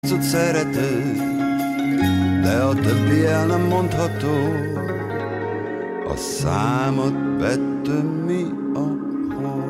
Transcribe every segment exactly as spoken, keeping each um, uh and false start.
Arcot szerető, de a többi el nem mondható. A számot vettem mi a hol.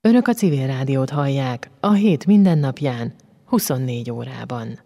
Önök a Civil Rádiót hallják a hét mindennapján, huszonnégy órában.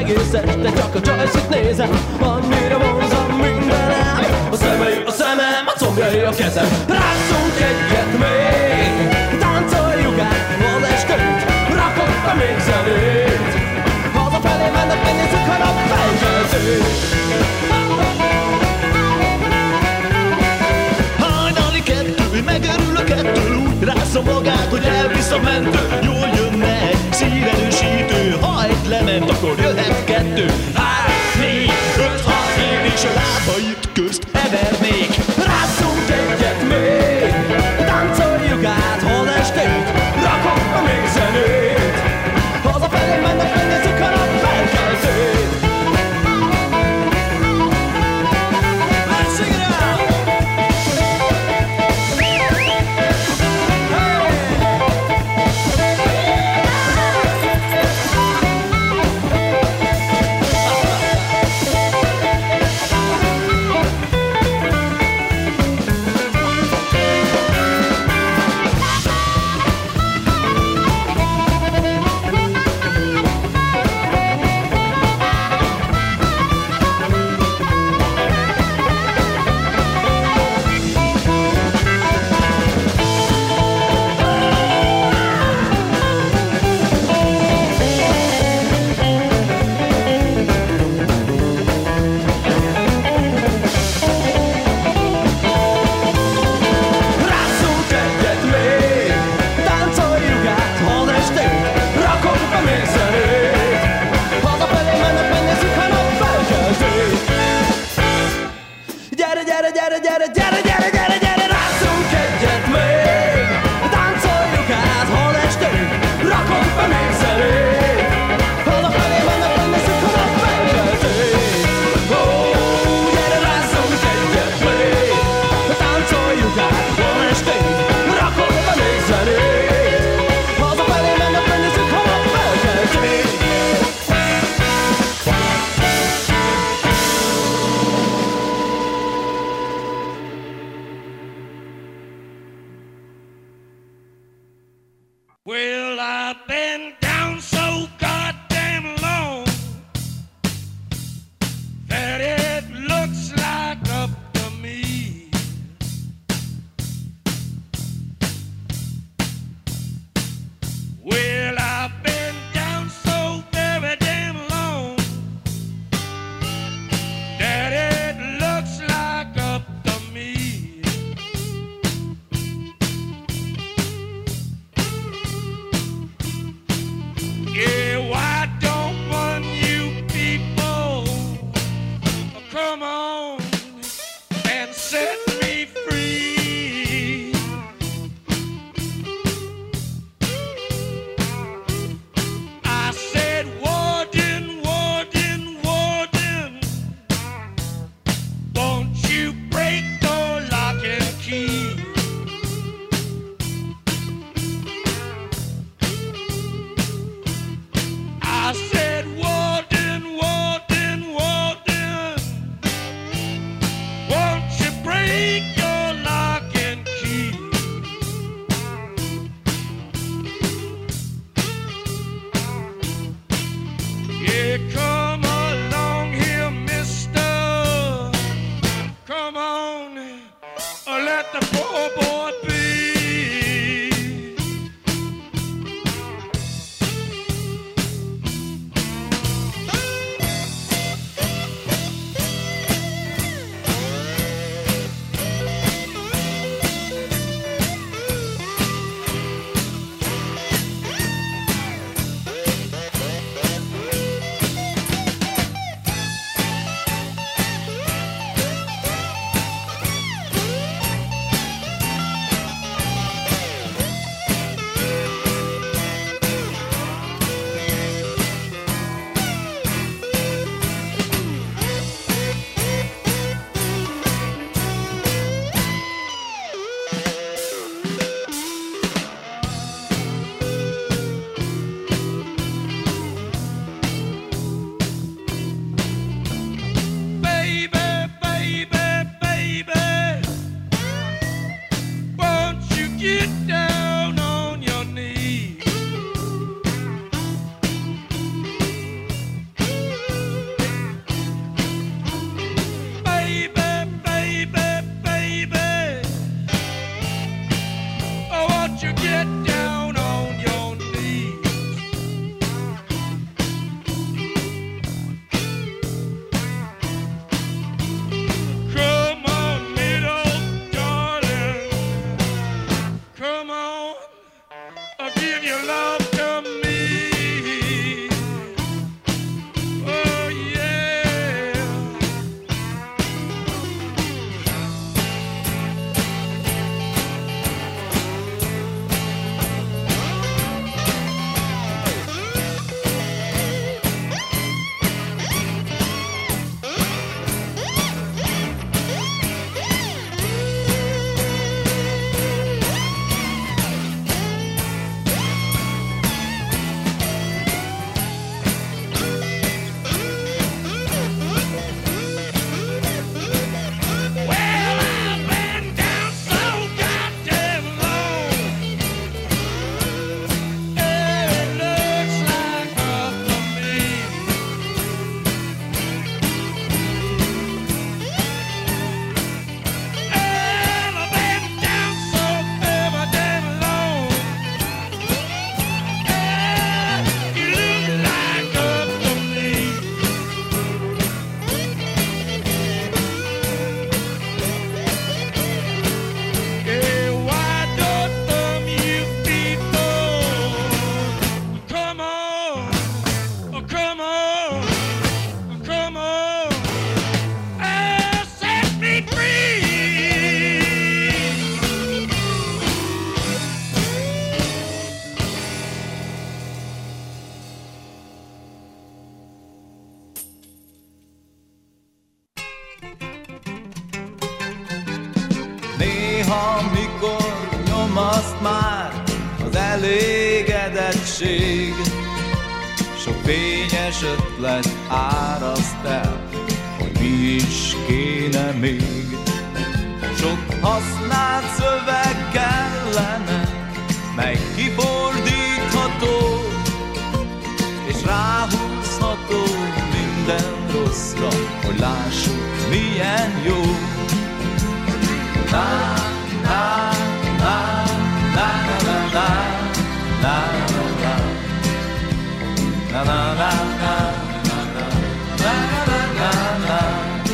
egész este csak a csajszit nézem. Annyira vonzam mindenem. A szemei a szemem, a combjai a kezem. Rázzunk egyet még, táncoljuk át az estőt. Rakok be még zenét, hazafelé mennek, megnézzük a nap felkeltőt. Hajnali kettő, megörülök ettől, úgy rázza magát, hogy elvisz a mentő. Jól jönne egy szíverősítő, ha egy lement, akkor jöhet kettő. Három, négy, öt, hat, hét, és a lábait közt evernék. Rázzunk egyet még, táncoljuk át az estét. Rakok be még zenét, hazafelé mennek, megnézzük a nap felkeltőt. ügyesség, sok fényes ötlet áraszt el, hogy mi is kéne még. Sok használt szöveg kellene, mely kifordítható, és ráhúzható minden rosszra, hogy lássuk milyen jó. Na, na, na, na, na, na, na, na, na, na, na, na, na.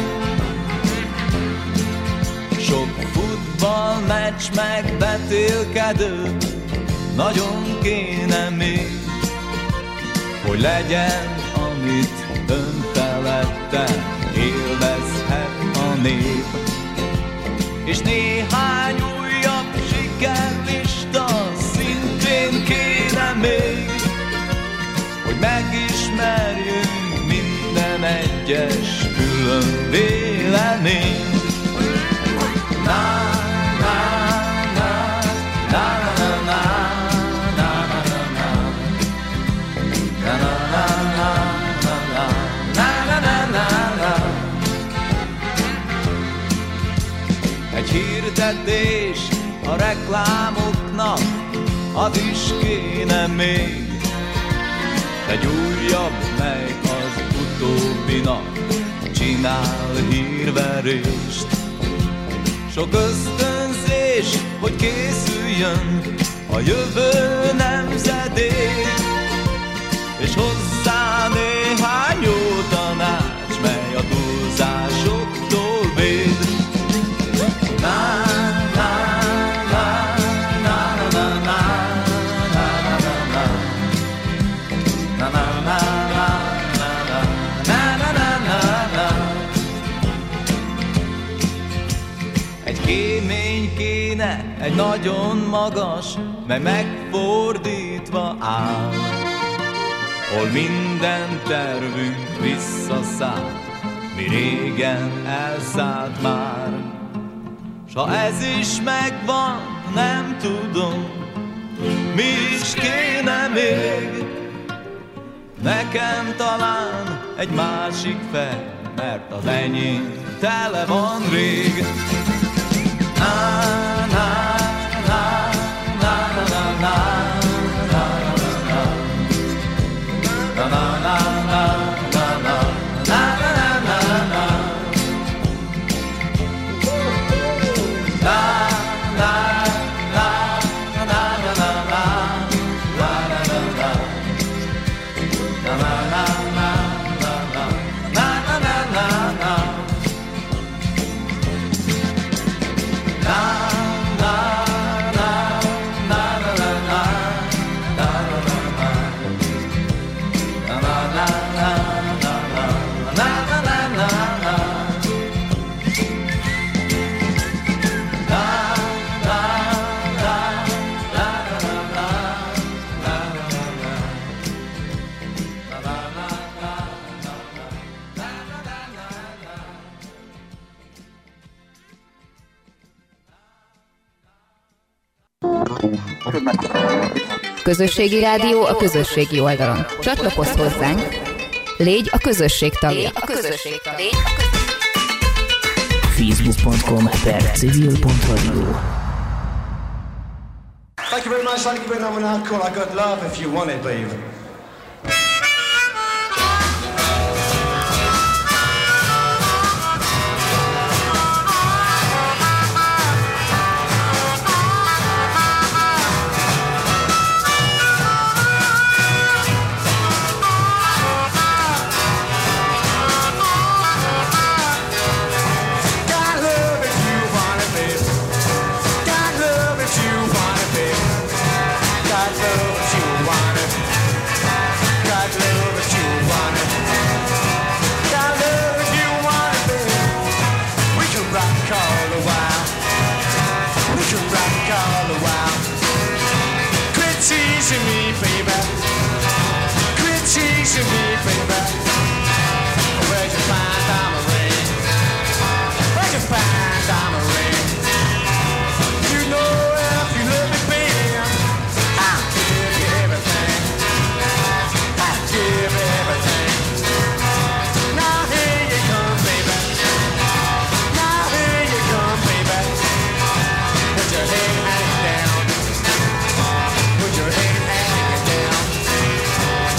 Sok futballmeccs meg betélkedő, nagyon kéne még, hogy legyen, amit önfeledten élvezhet a nép. És néhány újabb sikerlista szintén kéne még, hogy megismerjünk minden egyes külön véleményt. Na, na, na, na, na, na, na, na, na, na. Egy hirdetés a reklámoknak, az is kéne még, egy újabb, mely az utóbbinak csinál hírverést. Sok ösztönzés, hogy készüljön a jövő nemzedék, és hozzá néhány jó tanács, mely a túlzásoktól véd. Na, na, na, na, na, na, na, na, na, na, na, na, na. Egy kémény kéne, egy nagyon magas, mely megfordítva áll, hol minden tervünk visszaszáll, mi régen elszállt már. S ha ez is megvan, nem tudom, mi is kéne még. Nekem talán egy másik fej, mert az enyém tele van rég. Na, na, na, na, na, na, na. Na na na na na na na na na na. Na na na na na na na. Na na na na na na na na na. Közösségi rádió a közösségi oldalon. Csatlakozz hozzánk, légy a közösség tagja. A közösség tagja. facebook dot com per civil dot radio. Thank you very much. I'll give you another one called I Got Love If You Want It, baby. To me, baby, quit teasing me.